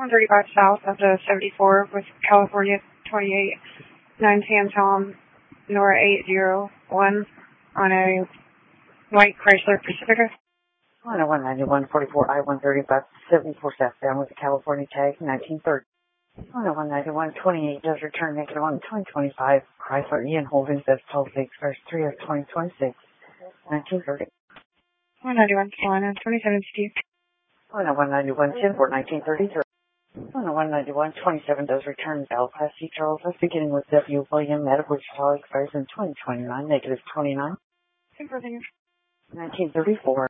135 south of the 74 with California 28, 9 San Tom, Nora 801 on a white Chrysler Pacifica. 10191 44 I-135 74 southbound with a California tag 1930. 10191 28 does return negative on 2025 Chrysler Ian Holdings as Policy Express 3 of 2026 1930. 191 Solana 27 Steve. 10191 10 for 1933. 10191 27 does return Bell Class C Charles S beginning with W. William out of Wichita expires in 2029 negative 29. 1934.